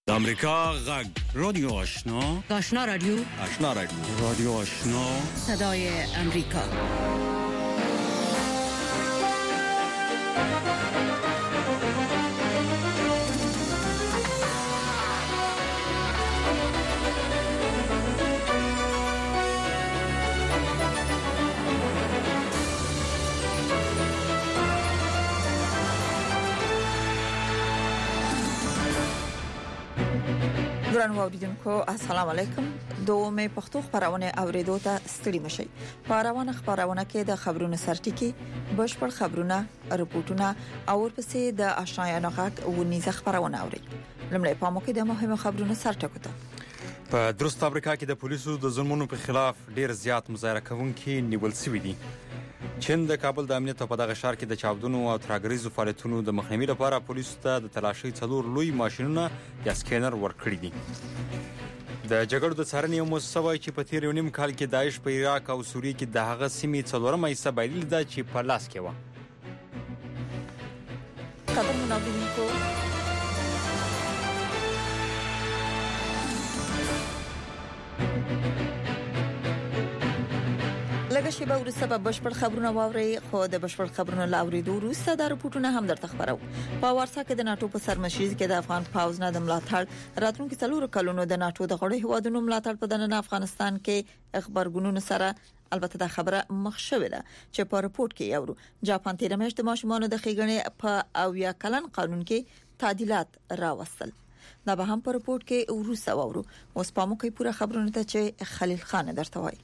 امریکا غږ رادیو آشنا رادیو رادیو آشنا صدای امریکا. ګران اوریدونکو السلام علیکم. دومې پښتو خبرونه اوریدو ته ستړي مشي. خبرونه کې د خبرونو سرټکی بشپړ خبرونه رپورټونه او ورپسې د آشنا غږ ونیزه خبرونه اوري. لمړی په موګه د مهمه خبرونو سرټکو ته په درست افریقا کې د پولیسو د ظلمونو په خلاف ډیر زیات مظاهره کوونکي نیول شوي دي. چین د کابل د امنیت په دغه ښار کې د چاودنو او ترهګریزو فعالیتونو د مخنیوي لپاره پولیسو ته د تلاشي څلور لوی ماشينونه یا سکینر ورکړي دي. د جګړو د څارنې مؤسسه وايي چې په تیر یو نیم کال کې داعش په عراق او سوریه کې د هغه سیمې څلورمه حصہ بایلل ده چې په لاس کې و. خبر منابینکو لکه شی به ورسته به بشپړ خبرونه واوري. خو د بشپړ خبرونه لاوریدو وروسته د رپورټونه هم درته خبرو. په وارسا کې د ناتو په سرمشرۍ کې د افغان پاوز نه د ملاتړ راتلونکو څلورو کلونو د ناتو د غړو هوادونو ملاتړ په دننه افغانستان کې خبرګونونو سره البته د خبره مخ شوې ده چې په رپورت کې یورو جاپان تیر میاشت د ماشومانو د خېګنې په اویا کلن قانون کې تعدیلات راوستل. دا به هم په رپورت کې ورسته وورو. اوس په موږ کې پوره خبرونه ته چې خلیل خان درته وایي.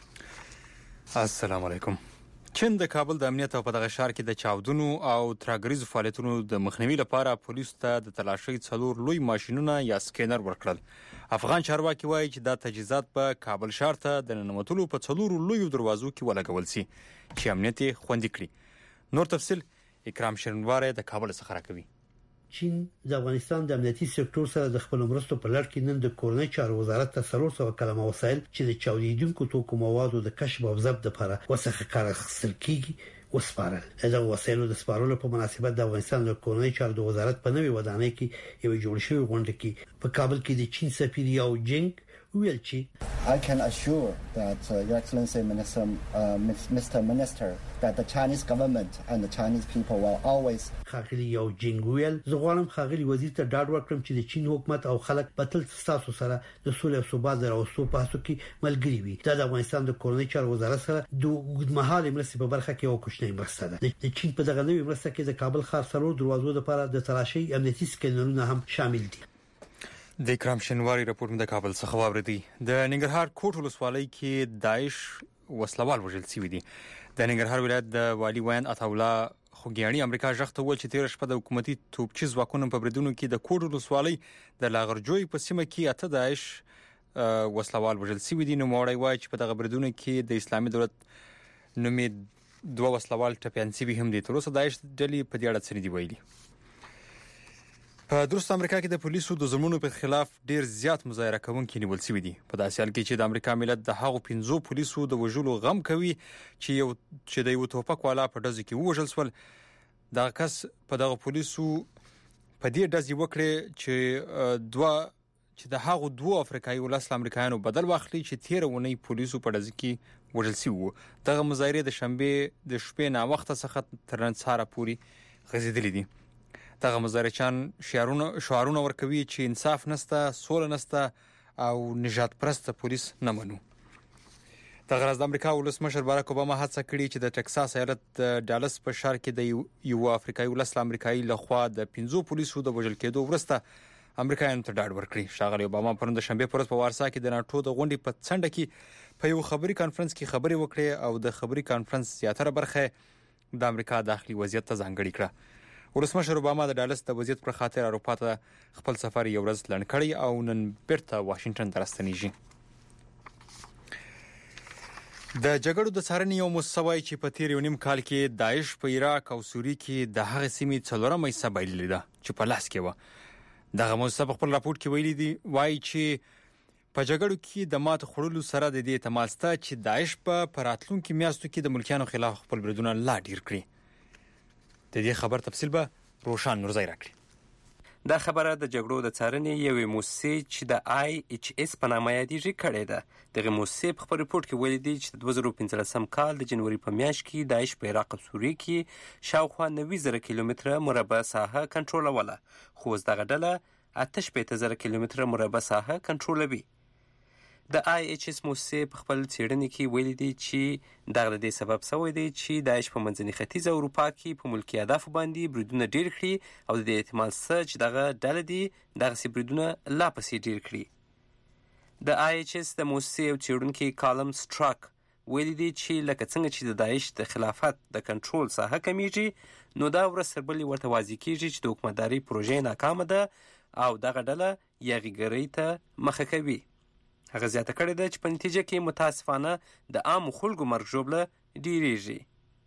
السلام علیکم. چین د کابل د امنیت په دغه ښار کې د چاودنو او ترهګریزو فعالیتونو د مخنیوي لپاره پولیسو ته د تلاشي څلور لوی ماشينونه یا سکینر ورکړل. افغان چارواکي وایي چې دا تجهیزات په کابل ښار ته د ننوتلو په څلور لوی دروازو کې ولګول شي چې امنیت خوندي کړي. نور تفصيل اکرام شرنواره د کابل څخه راکوي. چین د افغانستان د امنیتي سکتور سره د خپل مرستو په لړ کې نن د کورنۍ چارو وزارت ته 300 کلمه وسایل چې د چاودیدونکو توکو موادو د کشف او ضبط لپاره وسخه کار اخیستل کیږي وسپارل. دا وسایل د سپارلو په مناسبت د افغانستان د کورنۍ چارو د وزارت په نوې ودانۍ کې یو جوړ شوی غونډه کې په کابل کې د چین سفیر یاو جنګ ویل چې I can assure that Your Excellency Mr. Minister that the Chinese government and the Chinese people will always خاغلی یو جنګویل زغوالم خاغلی وزیر ته ډاډ ورکړم چې د چین حکومت او خلک په تل تاسو سره د سولې او ثبات راوستو په هڅو کې ملګری وي. دا د افغانستان د کورنۍ چارو وزارت سره د اوږدمهاله مرستې په برخه کې یو کوچنی مرسته ده. د چین په دغه نوې مرسته کې د کابل ښار څلور دروازو لپاره د تلاشي امنیتي سکینرونه هم شامل دي. د اکرام شنواری رپورټ د کابل څخه واوریدي. د ننګرهار کوټ ولسوالۍ کې داعش وسلوال وژل شوی دي. د ننګرهار ولایت د والی وین عطاولا خوګیانی امریکا ژغته ول چې تیر شپه د حکومتي توپچي ځواکونو په بریدونو کې د کوټ ولسوالۍ د لاغرجوی په سیمه کې اته داعش وسلوال وژل شوی دي. نو موړی وای چې په دغه بریدونو کې د اسلامي دولت نومې دوه وسلوال ټپيان شوی هم دي. تر اوسه داعش ډلې په دې اړه څه نه دی ویلي. په درست امریکا کې د پولیسو د ظلمونو په خلاف ډیر زیات مظاهره کوونکي نیول شوي دي. په داسې حال کې چې د امریکا ملت د هغو 15 پولیسو د وژلو غم کوي چې د یو توپک والا په ډزو کې وژل شول. دا کس په دغه پولیسو په دې ډزې وکړي چې د هغو دوه افریقایي ولس امریکایانو بدل واخلي چې تیر ونی پولیسو په ډزو کې وژل شوي وو. دغه مظاهره د شنبه د شپې نا وخت څخه تر نن سهار پورې غځېدلې دي. دغه مظاهرچیان شعارونه ورکوي چې انصاف نسته، سوله نسته او نجات پرسته پولیس نه منو. دغه راز د امریکا ولسمشر باراک اوباما هڅه کړې چې د ټکساس ایالت د ډالس په ښار کې د یو افریقایي ولس امریکایي لخوا د 15 پولیسو د وژل کېدو وروسته امریکایانو ته ډاډ ورکړي. ښاغلي اوباما پرون د شنبه پرځ په وارسا کې د ناتو د غونډې په څنډه کې په یو خبري کانفرنس کې خبرې وکړې او د خبري کانفرنس زیاتره برخه د امریکا داخلي وضعیت ته ځانګړې کړه. ولسمشر اوباما د ډالس د وضعیت پر خاطر اروپا ته خپل سفر یو ورځ لنډ کړی او نن بیرته واشنگټن ته راستنیږي. د جګړو د څارنې یو مؤسسه وايي چې په تیر یو نیم کال کې داعش په عراق او سوریه کې د هغه سیمې څلورمه حصہ بایللې ده چې په لاس کې و. دغه مؤسسه په خپل راپورټ کې ویلي دی وايي چې په جګړو کې د مات خړلو سره د دې احتمال شته چې داعش په راتلونکو میاشتو کې د ملکیانو خلاف خپل بریدونه لا ډیر کړي. د دې خبر تفصیل به روشان نورزای راکړي. دا خبره د جګړو د څارنې یوې موسسې چې د IHS په نامه یادېږي کړې ده. دغه موسسې په خپل رپورټ کې ویلي دي چې د 2015 کال د جنوري په میاشت کې داعش په عراق او سوریه کې شاوخوا 90,000 کیلومتره مربع ساحه کنټرولوله، خو اوس دغه ډله 88,000 کیلومتره مربع ساحه کنټرولوي. د IHS موسسې په خپل څېړنې کې ویلي دي چې دغه د دې سبب شوی دی چې داعش په منځني ختیځ اروپا کې په ملکي اهدافو باندې بریدونه ډېر کړي او د دې احتمال شته چې دغه ډله دې دغسې بریدونه لا پسې ډېر کړي. د IHS د موسسې یو څېړونکی کالم سټراک ویلي دي چې لکه څنګه چې د داعش د خلافت د کنټرول ساحه کمیږي، نو دا ورځ تر بلې ورته واضح کیږي چې د حکومتدارۍ پروژې ناکامه ده او دغه ډله یاغیګرۍ ته مخه کوي. هغه زیاته کړې ده چې په نتیجه کې متاسفانه د عامو خلکو مرګ ژوبله ډېرېږي.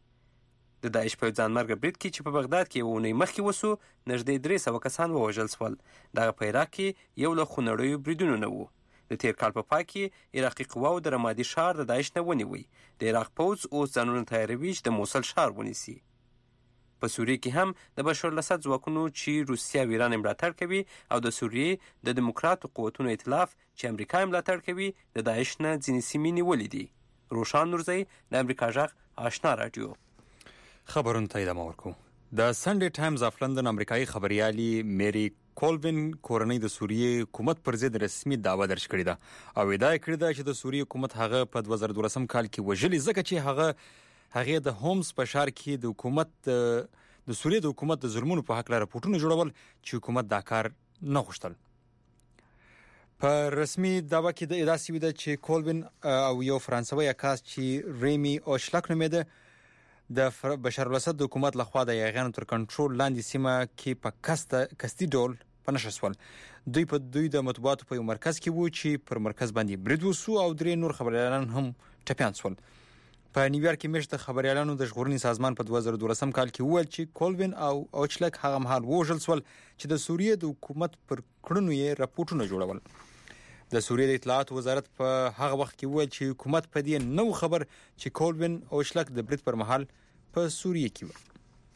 د داعش په ځانمرګه برید کې چې په بغداد کې یوه اونۍ مخکې وسو، نږدې 300 کسان ووژل شول. دغه په عراق کې یو له خونړیو بریدونو نه و. د تیر کال په پای کې عراقي قواو د رمادي ښار د داعش نه ونیوی. د عراق پوځ اوس ځانونه تیاروي چې د موصل ښار ونیسي. په سوریه کې هم د بشار الاسد ځواکونو چې روسیه او ایران ملاتړ کوي او د سوریې د دیموکراتو قوتونو ائتلاف چې امریکا ملاتړ کوي د داعش نه ځینې سیمې نیولې دي. روشان نورزی، د امریکا غږ آشنا رادیو. خبرونه ته ادامه ورکوو. د سنډې ټایمز اف لندن امریکایي خبريالي میری کولوین کورنۍ د سوریې حکومت پر ضد رسمي دعوه درج کړې ده او ادعا کړې ده چې د سوریې حکومت هغه په 2012 کال کې وژلي ځکه چې هغه د هومز په ښار کې د سوریې د حکومت د ظلمونو په حق راپورټونه جوړول چې حکومت دا کار نه غوښتل. په رسمي دعوه کې د ادعا شوې ده چې کولوین او یو فرانسوي عکاس چې ریمی اوشلاک نومېده د بشار الاسد د حکومت لخوا د یاغیانو تر کنټرول لاندې سیمه کې په قصدي ډول په نښه شول. دوی د مطبوعاتو په یو مرکز کې وو چې پر مرکز باندې برید وسو او 3 نور خبريالان هم ټپیان شول. په نیویارک کې مشت خبريالانو د ژغورنې سازمان په 2012 کال کې وویل چې کولوین او اوچلک هغه مهال وژل شول چې د سوریې د حکومت پر کړنو یې راپورټونه جوړول. د سوریې د اطلاعات وزارت په هغه وخت کې وویل چې حکومت په دې نو خبر چې کولوین او اوچلک د برید پر مهال په سوریې کې و.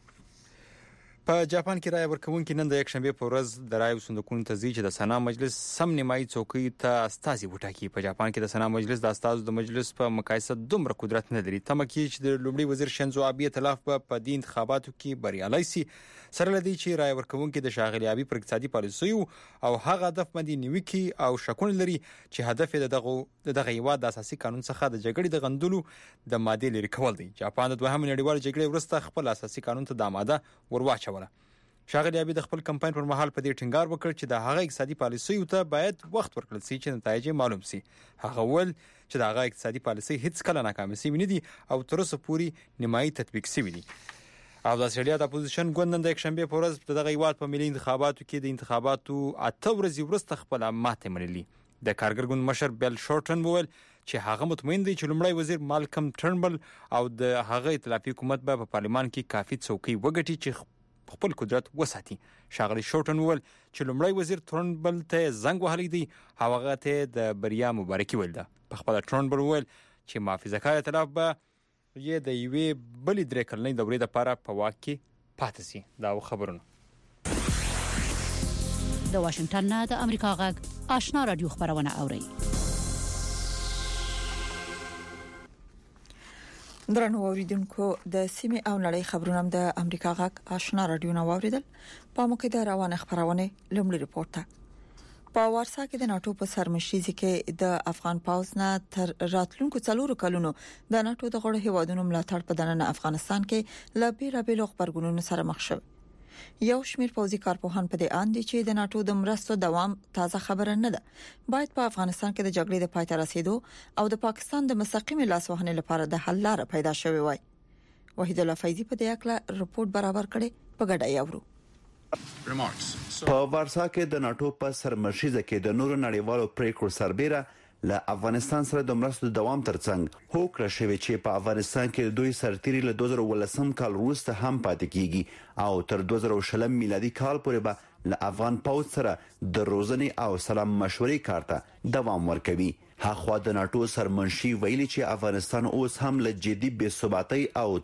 په جاپان کې رای ورکوونکي نن د یک شنبه په ورځ د رای صندوقونو ته ځي چې د سنا مجلس سم نیمایي څوکۍ ته استازي وټاکي. په جاپان کې د سنا مجلس د استازو د مجلس په مقایسه دومره قدرت نه لري. تمه کیږي چې د لومړي وزیر شنزو آبي ائتلاف په دې انتخاباتو کې بریالي شي، سره لدی چې رای ورکوونکي د شاغلي آبي پر اقتصادي پالیسي او هغه هدف باندې نیوکي او شکونه لري چې هدف یې دغه هیواد د اساسي قانون څخه د جګړې د غندلو د ماده لري کول دی. جاپان د دوهم نړیوال جګړې وروسته خپل اساسي قانون ته د ماده ورواچوله. شاغلي آبي د خپل کمپاین پر مهال په دې ټینګار وکړ چې د هغه اقتصادي پالیسي ته باید وخت ورکړل شي چې نتایج معلوم شي. هغه ول چې د هغه اقتصادي پالیسي هیڅ کله ناکامه شي نه دي او تر اوسه پورې نیمایي تطبیق شوی دي. او د استرالیا د اپوزیشن ګوند د یک شنبه په ورځ دغه هیواد په ملي انتخاباتو کې د انتخاباتو 8 ورځې وروسته خپل ماته منلي. د کارګر ګوند مشر بیل شورټن وویل چې هغه مطمئن دی چې لومړی وزیر مالکم ټرنبل او د هغه ائتلافي حکومت په پارلمان کې کافي څوکۍ وګټي چې خپل قدرت وساتي. شاغلي شورټن وویل چې لومړی وزیر ټرنبل ته زنګ وهلی دی، هغه ته د بریا مبارکي ویل ده. په خپل ټرنبل وویل چې محافظه‌کار ائتلاف به یې د یوې بلې 3 کلنۍ دورې لپاره په واک کې پاتې شي. دا خبرونه د واشنگټن نه د امریکا غږ آشنا رادیو خبرونه اوري. درنو اوریدونکو، د سیمه او نړۍ خبرونه د امریکا غږ آشنا رادیو نو اوریدل. په موقعه روانه خبرونه لومړی ریپورت ته په وارسا کې د ناتو په سرمشيزي کې د افغان پاوز نه تر راتلونکو 4 کلونو د ناتو د غړو هیوادونو ملاتړ په دننه افغانستان کې لا بیلابېلو خبرګونونو سره مخ شوی. یو شمیر پوځي کارپوهان په دې اند دي چې د ناتو د مرستو دوام تازه خبره نه ده. باید په افغانستان کې د جګړې د پای ته رسیدو او د پاکستان د مستقیم لاسوهنې لپاره د حل لار پیدا شوی وای. وحید الله فیضی په دې اړه رپورت برابر کړي، په ګډه یاورو. په وارسا کې د ناتو په سرمشيزه کې د نورو نړیوالو پریکړو سربېره له افغانستان سره د مرستو دوام ترڅنګ هوکړه شوې چې په افغانستان کې دوی سرتيري له 2018 کال وروسته هم پاتې کیږي او تر 2020 میلادي کال پورې به له افغان پوځ سره د روزنې او سلام مشورې کار ته دوام ورکوي. هغه د ناتو سرمنشي ویلي چې افغانستان اوس هم له جدي بې ثباتۍ او